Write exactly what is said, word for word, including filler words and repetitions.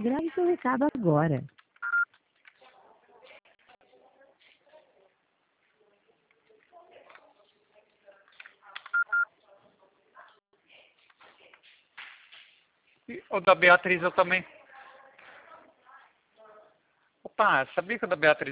Grave seu recado agora. E o da Beatriz eu também. Opa, sabia que o da Beatriz